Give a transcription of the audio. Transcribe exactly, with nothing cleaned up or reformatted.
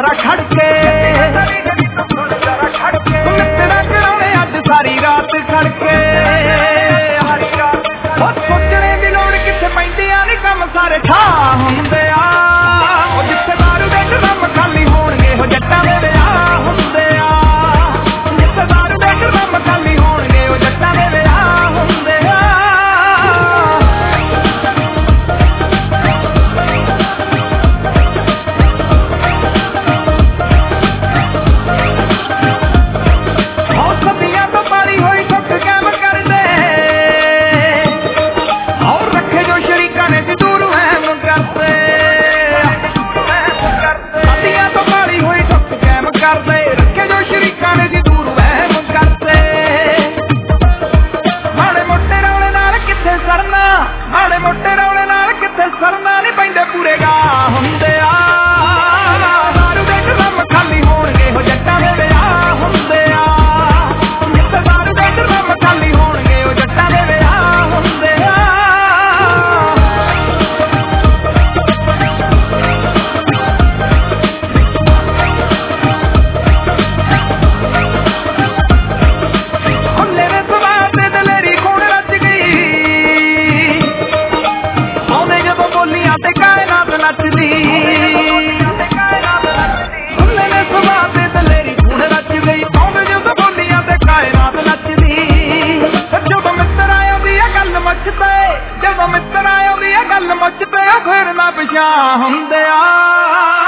जरा खड़के मित्रा कराने अज सारी रात खड़के सोचने की लोड़ किथे पैंदी नी कम सारे ठा हुंदे आ जिथे दारू दे ड्रम खाली होणगे हो जट्टां दे विआह हुंदे आ जिथे दारू दे ड्रम खाली होणगे हो जट्टां दे विआह हुंदे आ ਜਦੋਂ ਮਿੱਤਰ ਆਉਂਦੀ ਆ ਗੱਲ ਮੁੱਚ ਤੇ ਫਿਰ ਨਾ ਪਿਛਾ ਹੁੰਦੇ ਆ